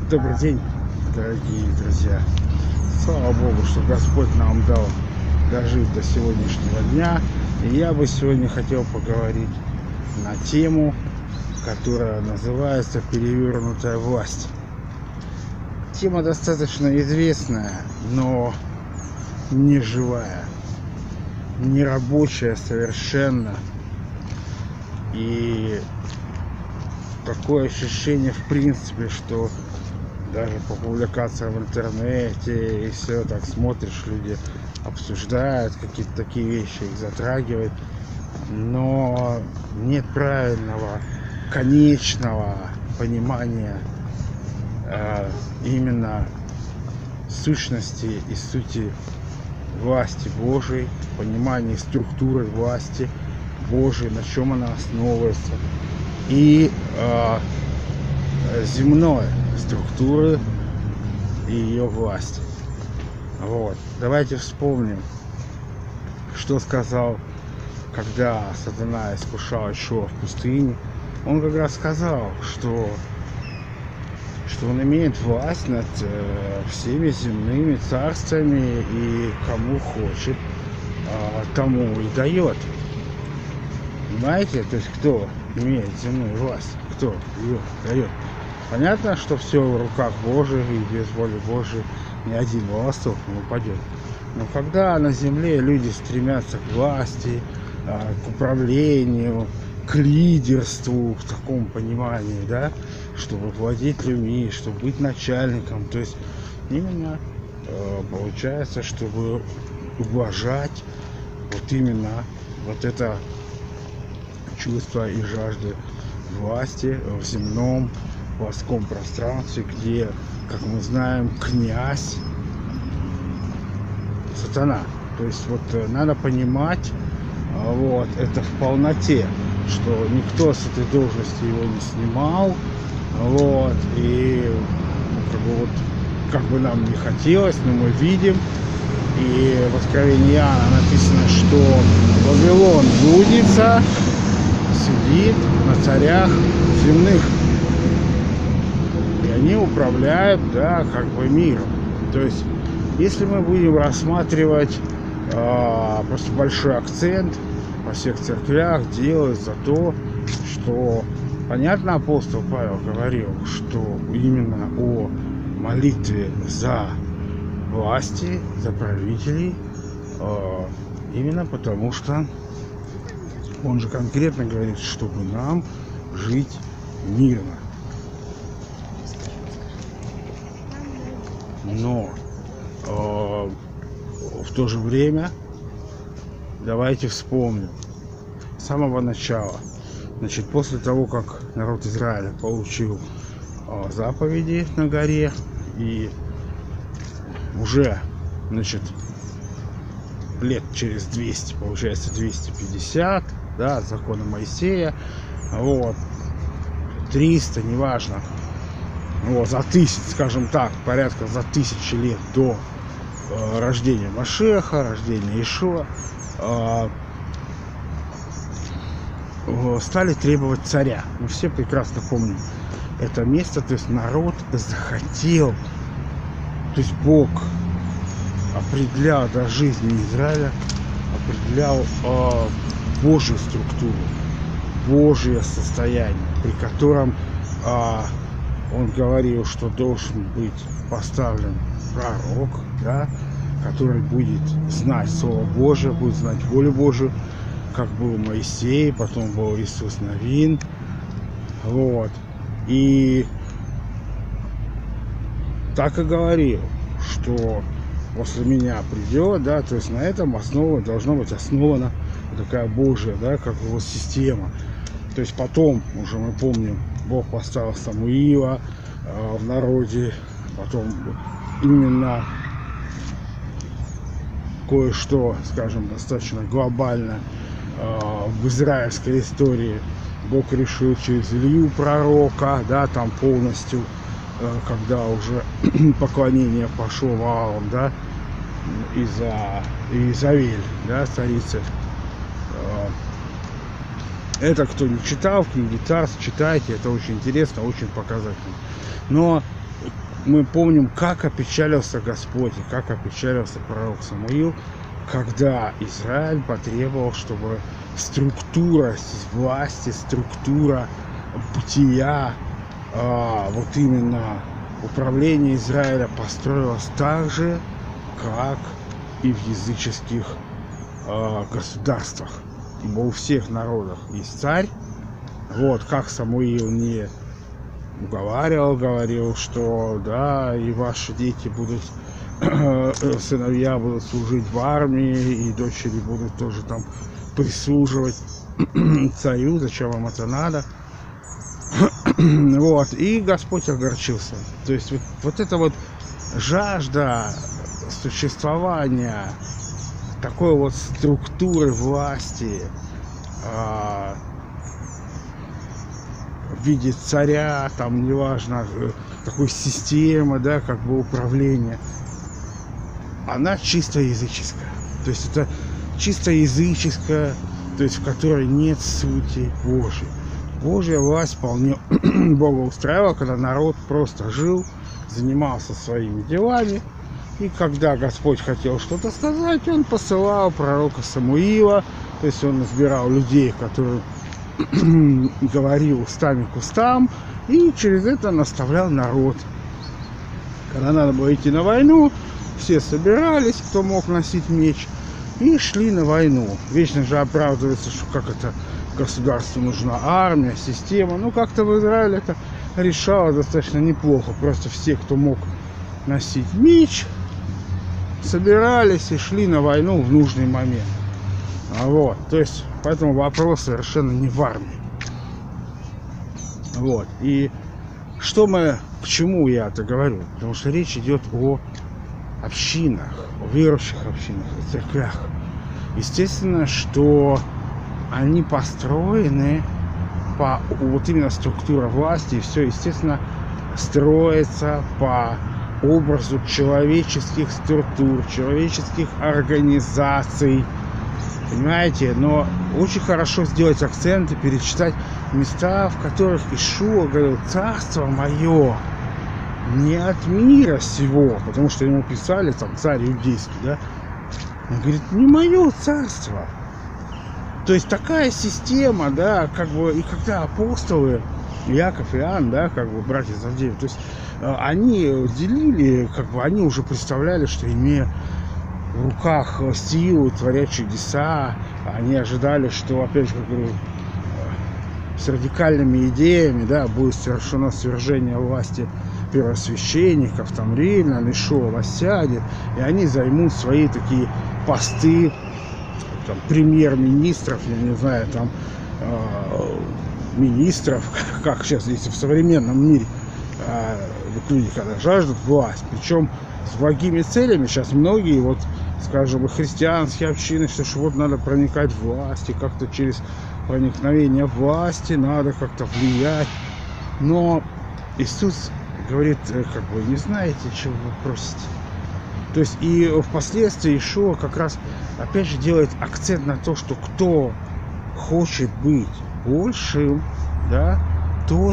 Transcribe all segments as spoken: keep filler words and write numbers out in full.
Добрый день, дорогие друзья. Слава Богу, что Господь нам дал дожить до сегодняшнего дня. И я бы сегодня хотел поговорить на тему, которая называется «Перевернутая власть». Тема достаточно известная, но не живая, не рабочая совершенно. И такое ощущение, в принципе, что даже по публикациям в интернете и все так смотришь, люди обсуждают какие-то такие вещи, их затрагивают, но нет правильного, конечного понимания э, именно сущности и сути власти Божией, понимания структуры власти Божией, на чем она основывается, и э, земной структуры и ее власти. Вот. Давайте вспомним, что сказал, когда сатана искушал Иешуа в пустыне. Он как раз сказал, что, что он имеет власть над э, всеми земными царствами, и кому хочет, э, тому и дает. Понимаете? То есть кто имеет земную власть, кто ее дает. Понятно, что все в руках Божьих, и без воли Божьей ни один волосок не упадет. Но когда на земле люди стремятся к власти, к управлению, к лидерству, в таком понимании, да, чтобы владеть людьми, чтобы быть начальником, то есть именно получается, чтобы уважать вот именно вот это чувство и жажды власти в земном плоском пространстве, где, как мы знаем, князь сатана. То есть вот надо понимать вот это в полноте, что никто с этой должности его не снимал, вот, и ну, как бы вот как бы нам не хотелось, но мы видим, и в Откровении Иоанна написано, что Вавилон блудница сидит на царях земных. И они управляют, да, как бы миром. То есть, если мы будем рассматривать э, просто большой акцент во всех церквях делать за то, что, понятно, апостол Павел говорил, что именно о молитве за власти, за правителей, э, именно потому что он же конкретно говорит, чтобы нам жить мирно. Но э, в то же время давайте вспомним с самого начала. Значит, после того, как народ Израиля получил э, заповеди на горе, и уже, значит, лет через двести, получается двести пятьдесят, да, от закона Моисея, вот, триста, неважно, вот, за тысяч, скажем так, порядка за тысячи лет до э, рождения Машеха, рождения Иешуа, э, э, стали требовать царя. Мы все прекрасно помним это место, то есть народ захотел, то есть Бог определял до жизни Израиля, определял э, Божью структуру, Божье состояние, при котором э, он говорил, что должен быть поставлен пророк, да, который будет знать Слово Божие, будет знать волю Божию, как был Моисей, потом был Иисус Навин. Вот. И так и говорил, что после меня придет, да, то есть на этом основа должна быть основана такая Божья, да, как его система. То есть потом, уже мы помним, Бог поставил Самуила э, в народе, потом именно кое-что, скажем, достаточно глобально э, в израильской истории Бог решил через Илью пророка, да, там полностью, э, когда уже поклонение пошло валом, да, из-за Иезавель, да, царицы. Э, Это кто не читал, в книге Царств, читайте, это очень интересно, очень показательно. Но мы помним, как опечалился Господь и как опечалился пророк Самуил, когда Израиль потребовал, чтобы структура власти, структура бытия, а, вот именно управление Израиля построилось так же, как и в языческих а, государствах. Ибо у всех народов есть царь. Вот как Самуил не уговаривал, говорил, что да, и ваши дети будут, сыновья будут служить в армии, и дочери будут тоже там прислуживать царю, зачем вам это надо. Вот, и Господь огорчился. То есть вот, вот эта вот жажда существования такой вот структуры власти а, в виде царя, там неважно, такой системы, да, как бы управления, она чисто языческая. То есть это чисто языческая, то есть в которой нет сути Божьей. Божья власть вполне Бога устраивала, когда народ просто жил, занимался своими делами. И когда Господь хотел что-то сказать, он посылал пророка Самуила, то есть он избирал людей, которые говорил устами к устам, и через это наставлял народ. Когда надо было идти на войну, все собирались, кто мог носить меч, и шли на войну. Вечно же оправдывается, что как это государству нужна армия, система. Ну, как-то в Израиле это решало достаточно неплохо. Просто все, кто мог носить меч, собирались и шли на войну в нужный момент. А вот, то есть, поэтому вопрос совершенно не в армии. Вот, и что мы, к чему я это говорю? Потому что речь идет о общинах, о верующих общинах, о церквях. Естественно, что они построены по, вот именно структура власти, и все, естественно, строится по образу человеческих структур, человеческих организаций, понимаете? Но очень хорошо сделать акцент и перечитать места, в которых Ишуа говорил: царство мое не от мира сего, потому что ему писали там царь иудейский, да? Он говорит: не мое царство. То есть такая система, да, как бы, и когда апостолы Яков и Иоанн, да, как бы братья Завдеев, то есть они делили, как бы они уже представляли, что имея в руках силу, творят чудеса, они ожидали, что, опять же, как говорю, с радикальными идеями, да, будет совершено свержение власти первосвященников, там Римлян, Ишуа воссядет, и они займут свои такие посты, там, премьер-министров, я не знаю, там, э, министров, как сейчас, если в современном мире, э, вот люди, когда жаждут власть, причем с благими целями, сейчас многие, вот, скажем, и христианские общины, что, что вот надо проникать в власть, и как-то через проникновение в власти надо как-то влиять. Но Иисус говорит, как бы, не знаете, чего вы просите. То есть и впоследствии Ишуа как раз опять же делает акцент на то, что кто хочет быть большим, да, тот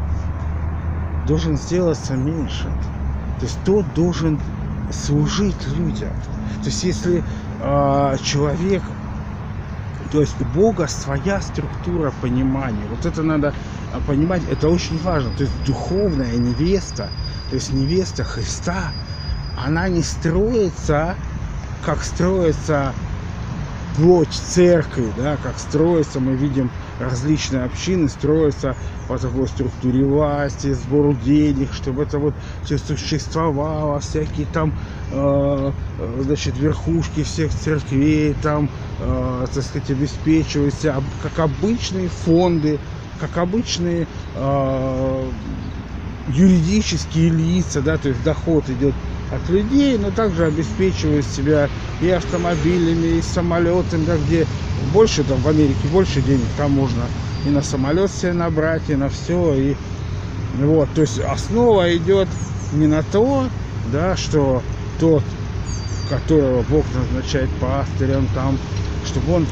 должен сделаться меньше. То есть тот должен служить людям. То есть если э, человек, то есть у Бога своя структура понимания, вот это надо понимать, это очень важно. То есть духовная невеста, то есть невеста Христа, она не строится, как строится плоть церкви, да, как строится, мы видим, различные общины строятся по такой структуре власти, сбору денег, чтобы это вот все существовало, всякие там, э, значит, верхушки всех церквей там, э, так сказать, обеспечиваются, как обычные фонды, как обычные э, юридические лица, да, то есть доход идет от людей, но также обеспечивают себя и автомобилями, и самолетами, да, где больше, там в Америке больше денег, там можно и на самолет себе набрать, и на все, и вот, то есть основа идет не на то, да, что тот, которого Бог назначает пастырем, там, чтобы он,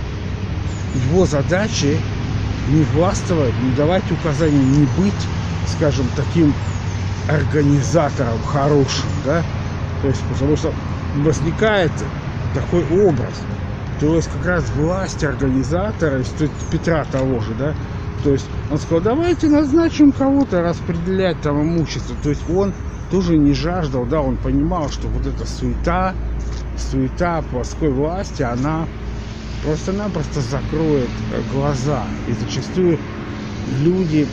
его задачи не властвовать, не давать указаний, не быть, скажем, таким организатором хорошим, да, то есть потому что возникает такой образ, то есть как раз власть организатора, Петра того же, да, то есть он сказал, давайте назначим кого-то распределять там имущество, то есть он тоже не жаждал, да, он понимал, что вот эта суета, суета плоской власти, она просто-напросто закроет глаза, и зачастую люди,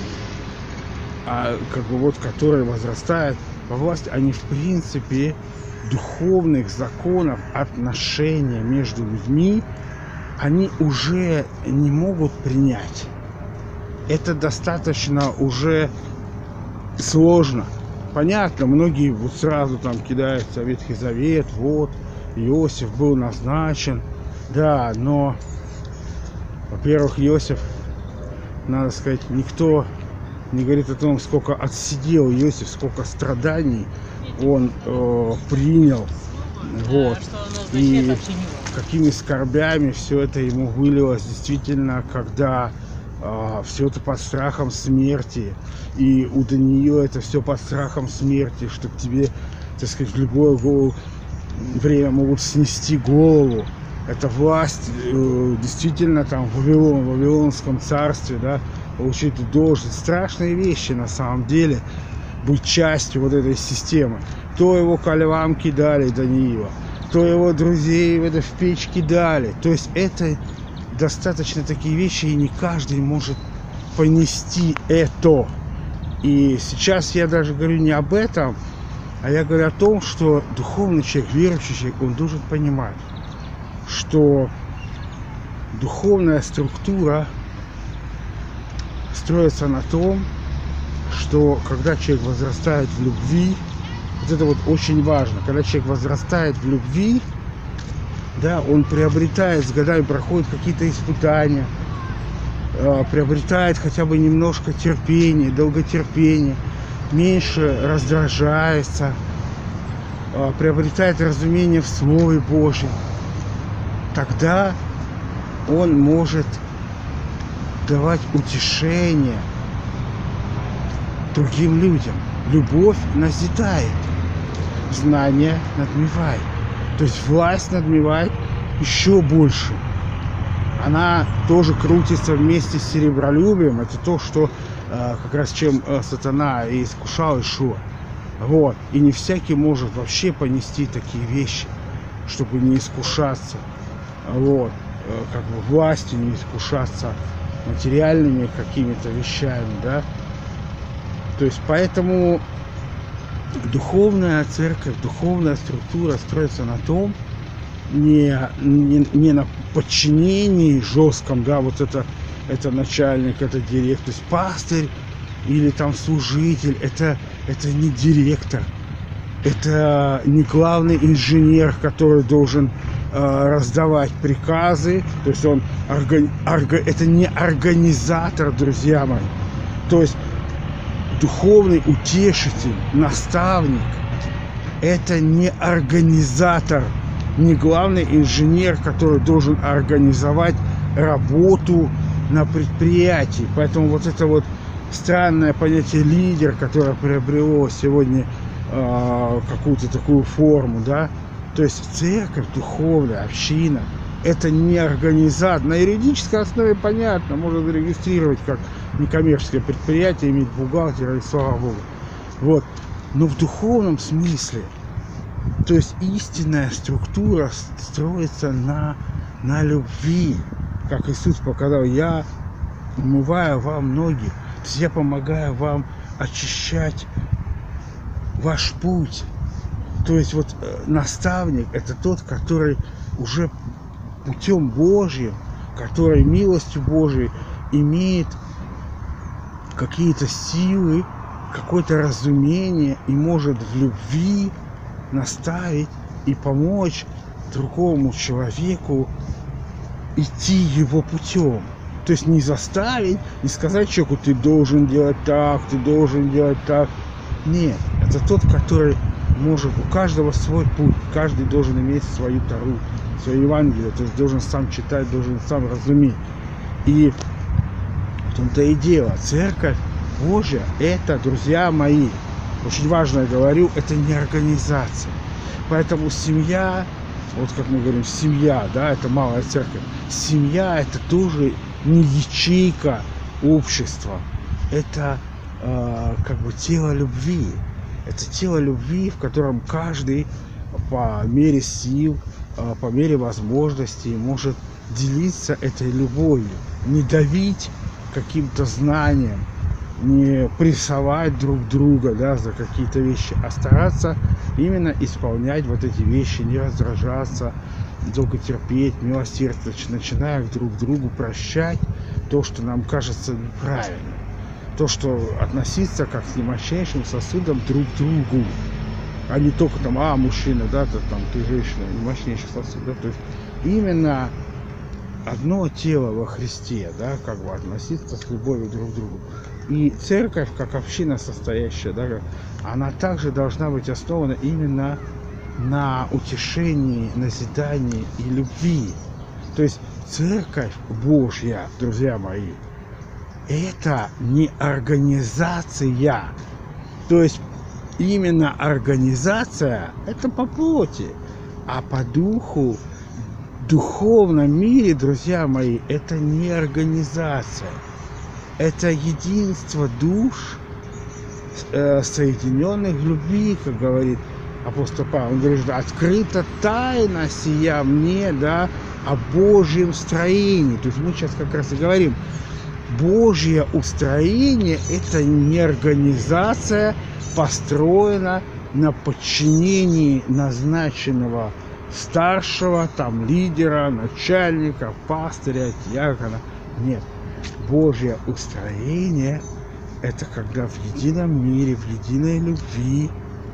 а, как бы вот, которые возрастают во власти, они в принципе духовных законов отношения между людьми они уже не могут принять. Это достаточно уже сложно. Понятно, многие вот сразу там кидаются в Ветхий Завет, вот Иосиф был назначен, да, но, во-первых, Иосиф, надо сказать, никто не говорит о том, сколько отсидел Иосиф, сколько страданий он э, принял, вот, и какими скорбями все это ему вылилось действительно, когда э, все это под страхом смерти, и у Даниила это все под страхом смерти, что к тебе, так сказать, в любое голову, время могут снести голову. Это власть, э, действительно, там в Вавилон, в Вавилонском царстве, да, получить должность. Страшные вещи на самом деле, быть частью вот этой системы. То его ко львам кидали, Даниила, то его друзей в, это, в печь кидали. То есть это достаточно такие вещи, и не каждый может понести это. И сейчас я даже говорю не об этом, а я говорю о том, что духовный человек, верующий человек, он должен понимать, что духовная структура строится на том, что когда человек возрастает в любви, вот это вот очень важно, когда человек возрастает в любви, да, он приобретает, с годами проходит какие-то испытания, э, приобретает хотя бы немножко терпения, долготерпения, меньше раздражается, э, приобретает разумение в Слове Божьем, тогда он может давать утешение другим людям. Любовь назидает, знание надмевает. То есть власть надмевает еще больше. Она тоже крутится вместе с серебролюбием. Это то, что э, как раз чем э, сатана и искушал Иешуа. Вот. И не всякий может вообще понести такие вещи, чтобы не искушаться. Вот. Э, как бы властью не искушаться материальными какими-то вещами, да. То есть поэтому духовная церковь, духовная структура строится на том, не, не, не на подчинении жестком, да, вот это, это начальник, это директор, то есть пастырь или там служитель, это, это не директор, это не главный инженер, который должен э, раздавать приказы, то есть он органи, орга, это не организатор, друзья мои, то есть духовный утешитель, наставник, это не организатор, не главный инженер, который должен организовать работу на предприятии. Поэтому вот это вот странное понятие лидер, которое приобрело сегодня э, какую-то такую форму, да, то есть церковь, духовная община, это не организатор. На юридической основе понятно, можно зарегистрировать как некоммерческое предприятие, иметь бухгалтера, и слава Богу. Вот. Но в духовном смысле, то есть истинная структура строится на, на любви. Как Иисус показал, я умываю вам ноги, то есть я помогаю вам очищать ваш путь. То есть вот наставник — это тот, который уже путем Божьим, который милостью Божией имеет какие-то силы, какое-то разумение и может в любви наставить и помочь другому человеку идти его путем. То есть не заставить, не сказать человеку, ты должен делать так, ты должен делать так. Нет, это тот, который может, у каждого свой путь, каждый должен иметь свою Тору, свое Евангелие, то есть должен сам читать, должен сам разуметь. И в том-то и дело, церковь Божья, это, друзья мои, очень важно, я говорю, это не организация. Поэтому семья, вот как мы говорим, семья, да, это малая церковь. Семья это тоже не ячейка общества. Это э, как бы тело любви. Это тело любви, в котором каждый по мере сил, э, по мере возможностей может делиться этой любовью. Не давить каким-то знанием, не прессовать друг друга, да, за какие-то вещи, а стараться именно исполнять вот эти вещи, не раздражаться, долго терпеть, милосердствовать, начиная друг другу прощать то, что нам кажется неправильным, то, что относиться как с немощнейшим сосудом друг к другу, а не только там, а, мужчина, да, то, там, ты женщина, немощнейший сосуд, да, то есть именно одно тело во Христе, да, как бы относиться с любовью друг к другу. И церковь, как община состоящая, да, она также должна быть основана именно на утешении, назидании и любви. То есть церковь Божья, друзья мои, это не организация. То есть именно организация это по плоти, а по духу, в духовном мире, друзья мои, это не организация. Это единство душ, э, соединенных в любви, как говорит апостол Павел. Он говорит, что открыта тайна сия мне, да, о Божьем строении. То есть мы сейчас как раз и говорим, Божье устроение это не организация, построена на подчинении назначенного старшего, там, лидера, начальника, пастыря, диакона. Нет. Божье устроение это когда в едином мире, в единой любви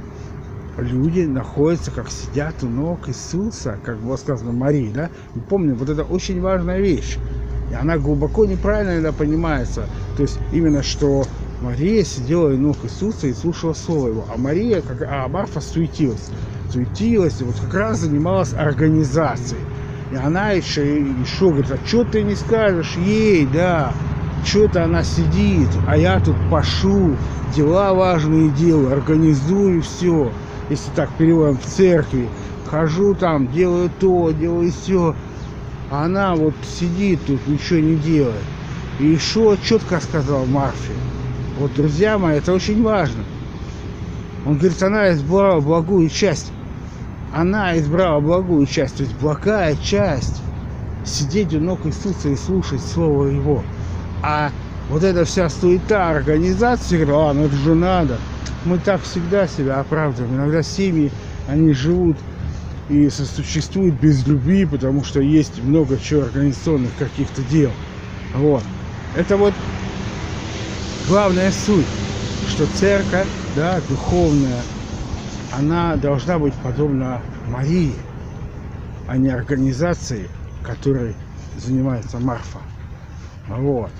люди находятся, как сидят у ног Иисуса, как было сказано Марии, да? Мы помним, вот это очень важная вещь. И она глубоко неправильно иногда понимается. То есть именно что Мария сидела у ног Иисуса и слушала слово его. А Мария, как, а Марфа суетилась. Суетилась и вот как раз занималась организацией. И она еще, еще говорит, а что ты не скажешь ей, да, что-то она сидит, а я тут пашу, дела важные делаю, организую все. Если так переводим в церкви, хожу там, делаю то, делаю все. А она вот сидит тут, ничего не делает. И еще четко сказал Марфе. Вот, друзья мои, это очень важно. Он говорит, она избрала благую часть. Она избрала благую часть, то есть благая часть. Сидеть у ног Иисуса и слушать Слово Его. А вот эта вся суета организации, а, ну это же надо. Мы так всегда себя оправдываем. Иногда семьи, они живут и сосуществуют без любви, потому что есть много чего организационных каких-то дел. Вот. Это вот главная суть, что церковь, да, духовная, она должна быть подобна Марии, а не организации, которой занимается Марфа. Вот.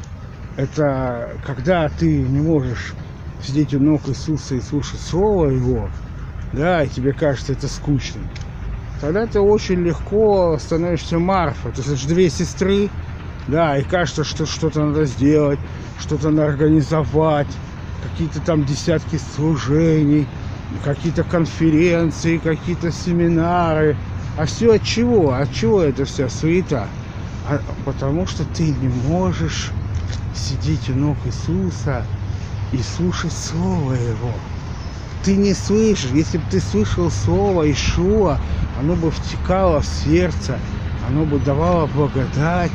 Это когда ты не можешь сидеть у ног Иисуса и слушать Слово Его, да, и тебе кажется это скучным, тогда ты очень легко становишься Марфой. То есть это же две сестры, да, и кажется, что что-то надо сделать, что-то надо организовать, какие-то там десятки служений, какие-то конференции, какие-то семинары. А все от чего? От чего это вся суета? А потому что ты не можешь сидеть у ног Иисуса и слушать Слово Его. Ты не слышишь. Если бы ты слышал Слово Иешуа, оно бы втекало в сердце, оно бы давало благодать.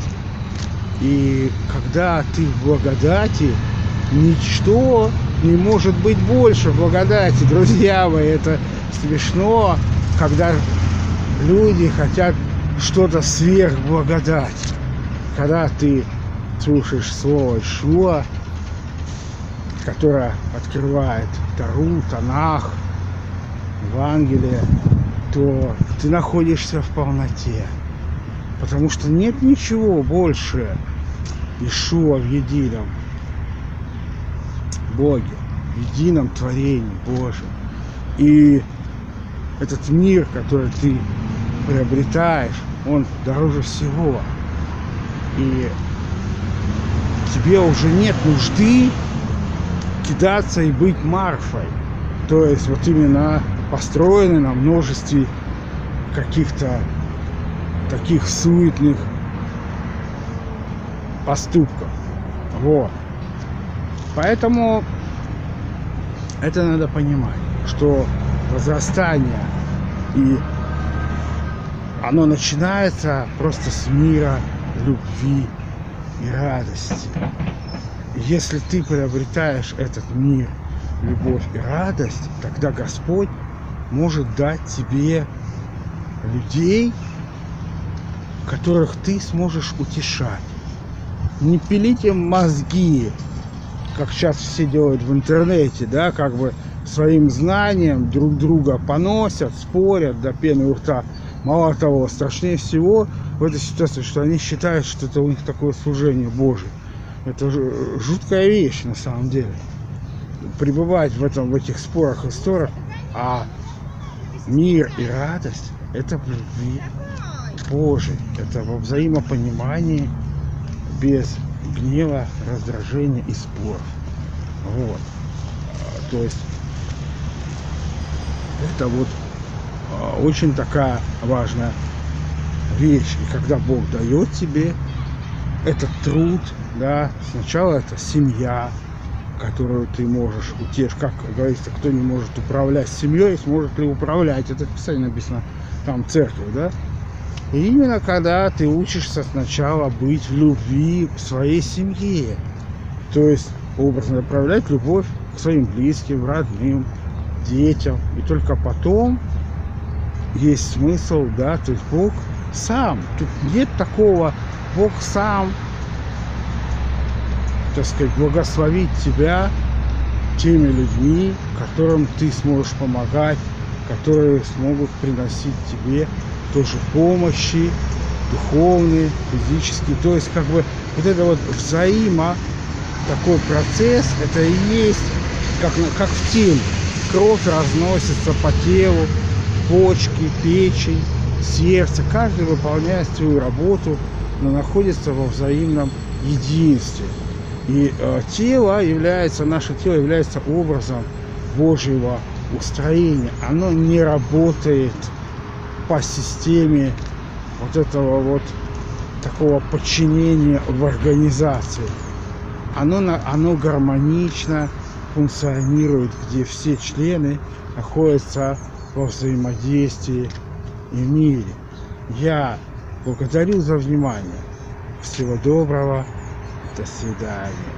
И когда ты в благодати, ничто не может быть больше благодати. Друзья мои, это смешно, когда люди хотят что-то сверх благодать. Когда ты слушаешь Слово Иешуа, которое открывает Тору, Танах, Евангелие, то ты находишься в полноте. Потому что нет ничего больше Иешуа в едином Боге, в едином творении Божьем. И этот мир, который ты приобретаешь, он дороже всего. И тебе уже нет нужды кидаться и быть Марфой. То есть вот именно построены на множестве каких-то таких суетных поступков. Вот. Поэтому это надо понимать, что возрастание, и оно начинается просто с мира, любви и радости. И если ты приобретаешь этот мир, любовь и радость, тогда Господь может дать тебе людей, которых ты сможешь утешать. Не пилить им мозги, как сейчас все делают в интернете, да, как бы своим знанием друг друга поносят, спорят до пены у рта. Мало того, страшнее всего в этой ситуации, что они считают, что это у них такое служение Божие. Это же жуткая вещь на самом деле. Пребывать в этом, в этих спорах и ссорах, а мир и радость — это в любви Божией, это во взаимопонимании, без гнева, раздражения и споров. Вот. То есть это вот очень такая важная вещь. И когда Бог дает тебе этот труд, да, сначала это семья, которую ты можешь утешить. Как говорится, кто не может управлять семьей, сможет ли управлять? Это в Писании написано, там церковь, да? И именно когда ты учишься сначала быть в любви в своей семье, то есть образно направлять любовь к своим близким, родным, детям, и только потом есть смысл, да, то есть Бог сам, тут нет такого, Бог сам, так сказать, благословит тебя теми людьми, которым ты сможешь помогать, которые смогут приносить тебе тоже помощи, духовные, физические. То есть как бы вот это вот взаимо такой процесс, это и есть как, как в теле. Кровь разносится по телу, почки, печень, сердце. Каждый выполняет свою работу, но находится во взаимном единстве. И э, тело является, наше тело является образом Божьего устроения. Оно не работает по системе вот этого вот такого подчинения в организации. Оно, оно гармонично функционирует, где все члены находятся во взаимодействии и мире. Я благодарю за внимание. Всего доброго. До свидания.